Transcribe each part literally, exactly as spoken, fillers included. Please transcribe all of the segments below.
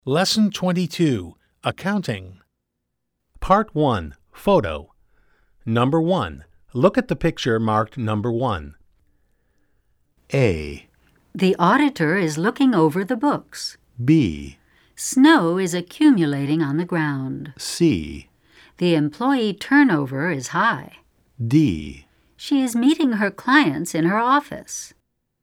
Lesson twenty-two, Accounting. Part one, Photo. Number one. Look at the picture marked number one. A. The auditor is looking over the books. B. Snow is accumulating on the ground. C. The employee turnover is high. D. She is meeting her clients in her office.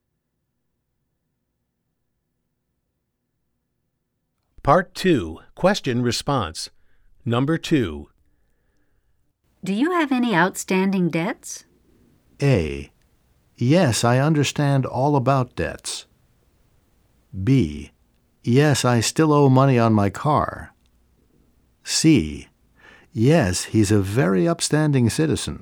Part two, Question Response. Number two. Do you have any outstanding debts? A. Yes, I understand all about debts. B. Yes, I still owe money on my car. C. Yes, he's a very upstanding citizen.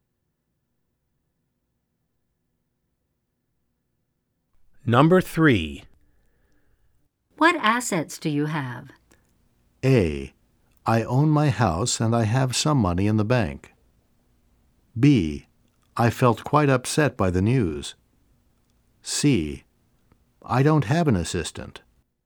Number three. What assets do you have? A. I own my house and I have some money in the bank. B. I felt quite upset by the news. C. I don't have an assistant.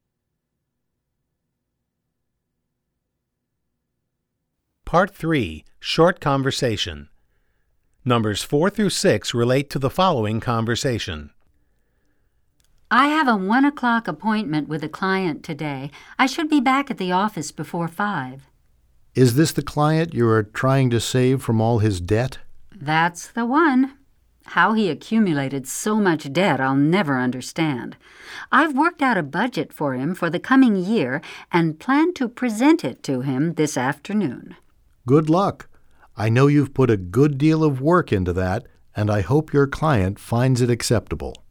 Part three, Short Conversation. Numbers four through six relate to the following conversation. I have a one o'clock appointment with a client today. I should be back at the office before five. Is this the client you are trying to save from all his debt? That's the one. How he accumulated so much debt I'll never understand. I've worked out a budget for him for the coming year and plan to present it to him this afternoon. Good luck. I know you've put a good deal of work into that, and I hope your client finds it acceptable.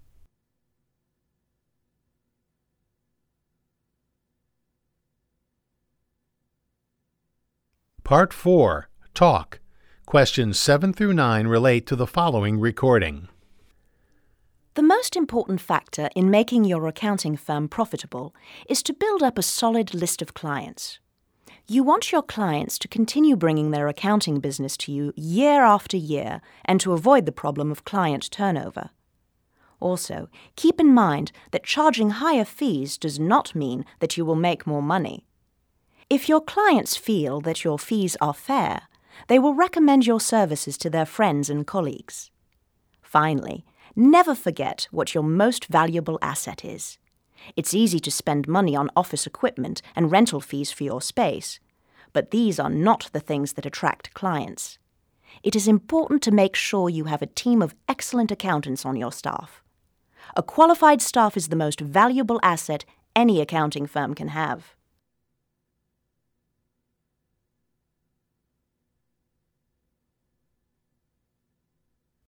Part four, Talk. Questions seven through nine relate to the following recording. The most important factor in making your accounting firm profitable is to build up a solid list of clients. You want your clients to continue bringing their accounting business to you year after year and to avoid the problem of client turnover. Also, keep in mind that charging higher fees does not mean that you will make more money. If your clients feel that your fees are fair, they will recommend your services to their friends and colleagues. Finally, never forget what your most valuable asset is. It's easy to spend money on office equipment and rental fees for your space, but these are not the things that attract clients. It is important to make sure you have a team of excellent accountants on your staff. A qualified staff is the most valuable asset any accounting firm can have.